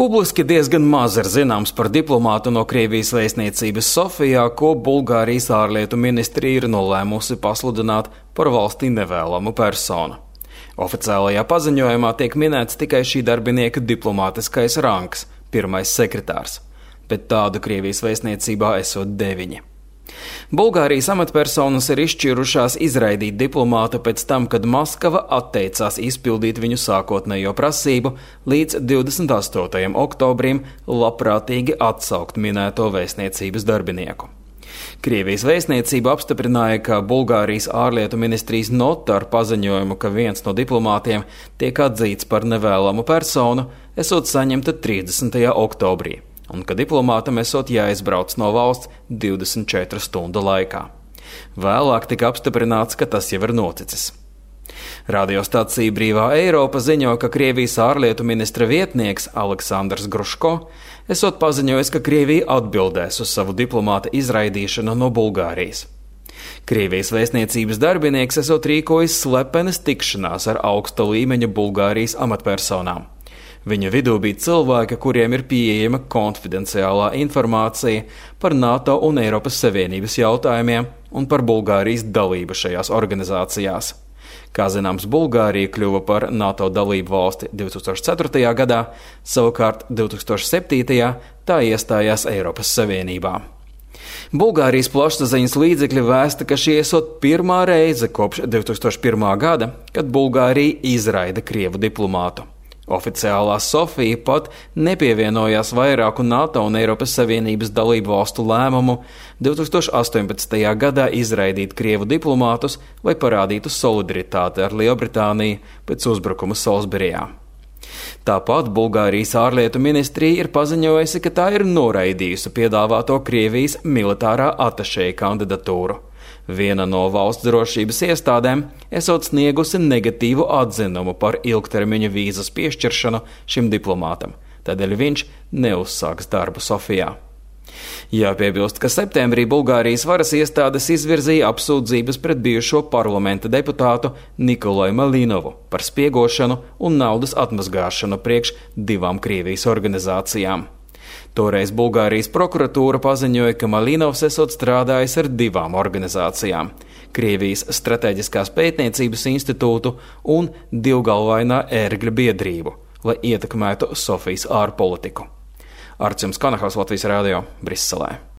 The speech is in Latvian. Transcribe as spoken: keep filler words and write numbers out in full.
Publiski diezgan maz ir zināms par diplomātu no Krievijas vēstniecības Sofijā, ko Bulgārijas ārlietu ministrija ir nolēmusi pasludināt par valstī nevēlamu personu. Oficiālajā paziņojumā tiek minēts tikai šī darbinieka diplomātiskais rangs – pirmais sekretārs, bet tādu Krievijas vēstniecībā esot deviņi. Bulgārijas amatpersonas ir izšķirušās izraidīt diplomātu pēc tam, kad Maskava atteicās izpildīt viņu sākotnējo prasību līdz divdesmit astotajam oktobrim labprātīgi atsaukt minēto vēstniecības darbinieku. Krievijas vēstniecība apstiprināja, ka Bulgārijas ārlietu ministrijas nota ar paziņojumu, ka viens no diplomātiem tiek atzīts par nevēlamu personu, esot saņemta trīsdesmitajā oktobrī. Un ka diplomātam esot jāizbrauc no valsts divdesmit četru stundu laikā. Vēlāk tika apstiprināts, ka tas jau ir noticis. Radiostacija Brīvā Eiropa ziņo, ka Krievijas ārlietu ministra vietnieks Aleksandrs Gruško esot paziņojis, ka Krievija atbildēs uz savu diplomāta izraidīšanu no Bulgārijas. Krievijas vēstniecības darbinieks esot rīkojis slepenas tikšanās ar augsta līmeņa Bulgārijas amatpersonām. Viņa vidū bija cilvēki, kuriem ir pieejama konfidenciālā informācija par NATO un Eiropas Savienības jautājumiem un par Bulgārijas dalību šajās organizācijās. Kā zināms, Bulgārija kļuva par NATO dalību valsti divi tūkstoši ceturtajā gadā, savukārt divi tūkstoši septītajā tā iestājās Eiropas Savienībā. Bulgārijas plašsaziņas līdzekļi vēsta, ka šī esot pirmā reize kopš divi tūkstoši pirmā gada, kad Bulgārija izraida Krievu diplomātu. Oficiālā Sofija pat nepievienojās vairāku NATO un Eiropas Savienības dalību valstu lēmumu divi tūkstoši astoņpadsmitajā gadā izraidīt Krievu diplomātus, lai parādītu solidaritāti ar Lielbritāniju pēc uzbrukuma Salisburijā. Tāpat Bulgārijas ārlietu ministrija ir paziņojusi, ka tā ir noraidījusi piedāvāto Krievijas militārā atašeja kandidatūru. Viena no valsts drošības iestādēm esot sniegusi negatīvu atzinumu par ilgtermiņa vīzas piešķiršanu šim diplomātam, tādēļ viņš neuzsāks darbu Sofijā. Jāpiebilst, ka septembrī Bulgārijas varas iestādes izvirzīja apsūdzības pret bijušo parlamenta deputātu Nikolaju Malinovu par spiegošanu un naudas atmazgāšanu priekš divām Krievijas organizācijām. Toreiz Bulgārijas prokuratūra paziņoja, ka Malinovs esot strādājis ar divām organizācijām – Krievijas strateģiskās pētniecības institūtu un divgalvainā ērgļa biedrību, lai ietekmētu Sofijas ārpolitiku. Arčuns Kanahaus, Latvijas radio, Briselē.